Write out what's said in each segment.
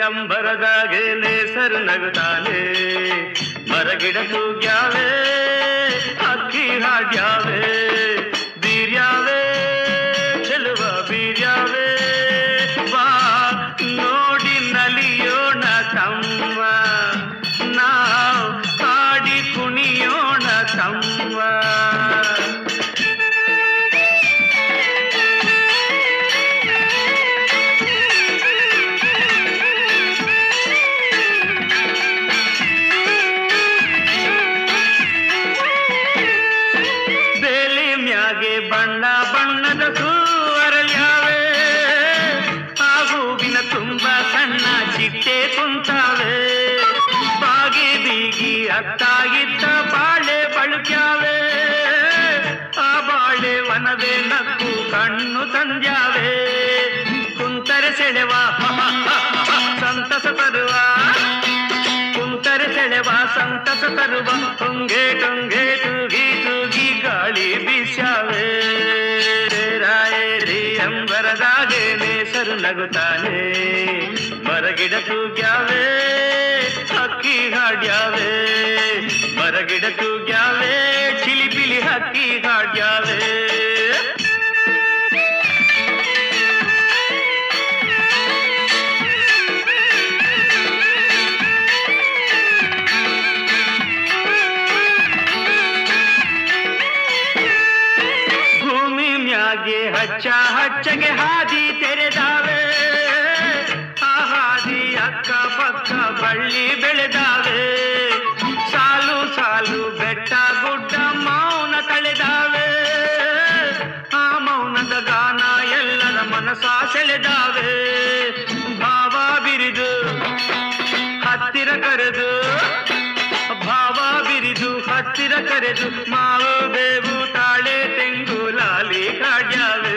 ಅಂಬರದಾಗೆ ನೇಸರು ನಗುತ್ತಾನೆ ಮರಗಿಡ ತೂಗ್ಯಾವೆ ಅಕ್ಕಿ ಹಾಡ್ಯಾವೆ ಬೀರ್ಯಾವೆ ಚೆಲುವ ಬೀರ್ಯಾವೆ ಬಾ ನೋಡಿ ನಲಿಯೋಣ ತಮ್ಮ ನಾವು ಹಾಡಿ ಕುಣಿಯೋಣ ತಮ್ಮ ಬಣ್ಣ ಬಣ್ಣದ ಹೂವರಳ್ಯಾವೆ ಆ ಹೂವಿನ ತುಂಬ ಸಣ್ಣ ಚಿಟ್ಟೆ ಕುಂತಾವೆ ಬಾಗಿ ಬೀಗಿ ಅತ್ತ ಇತ್ತ ಬಾಳೆ ಬಳುಕ್ಯಾವೆ ಆ ಬಾಳೆ ವನವೇ ನಕ್ಕು ಕಣ್ಣು ತಂದ್ಯಾವೆ ಕುಂತರೆ ಸೆಳೆವ ಸಂತಸ ತರುವ ಕುಂತರೆ ಸೆಳೆವ ಸಂತಸ ತರುವ ತುಂಗೆ ತುಂಗೆ ತೂಗಿ ತೂಗಿ ಗಾಳಿ ಬೀಸ್ಯಾವೆ ರಾಯರಿ ಅಂಬರದಾಗೆ ನೇಸರು ನಗುತ್ತಾನೆ ಮರಗಿಡ ತೂಗ್ಯಾವೆ ಹಕ್ಕಿ ಹಾಡ್ಯಾವೆ ಮರಗಿಡ ತೂಗ್ಯಾವೆ ಚಿಲಿಪಿಲಿ ಹಕ್ಕಿ ಹಾಡ್ಯಾವೆ ಹಚ್ಚ ಹಚ್ಚಗೆ ಹಾದಿ ತೆರೆದಾವೆ ಆ ಹಾದಿ ಅಕ್ಕ ಪಕ್ಕ ಬಳ್ಳಿ ಬೆಳೆದಾವೆ ಸಾಲು ಸಾಲು ಬೆಟ್ಟ ಗುಡ್ಡ ಮೌನ ತಳೆದಾವೆ ಆ ಮೌನದ ಗಾನ ಎಲ್ಲರ ಮನಸ ಸೆಳೆದಾವೆ ಭಾವ ಬಿರಿದು ಹತ್ತಿರ ಕರೆದು ಭಾವ ಬಿರಿದು ಹತ್ತಿರ ಕರೆದು ಮಾವು ಬೇವು ತಾಳೆ ತೆಂಗು ಲಾಲಿ ಕಾಡ್ಯಾವೆ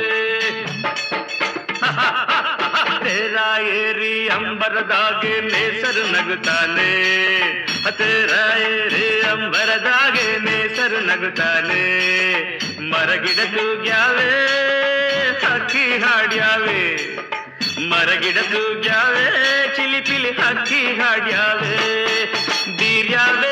ರಾಯರಿ ಅಂಬರದಾಗೆ ನೇಸರು ನಗುತ್ತಾನೆ ರಾಯರಿ ಅಂಬರದಾಗೆ ನೇಸರು ನಗುತ್ತಾನೆ ಮರಗಿಡ ತೂಗ್ಯಾವೆ ಹಕ್ಕಿ ಹಾಡ್ಯಾವೆ ಮರಗಿಡ ತೂಗ್ಯಾವೆ ಚಿಲಿಪಿಲಿ ಹಕ್ಕಿ ಹಾಡ್ಯಾವೆ ಬೀರ್ಯಾವೆ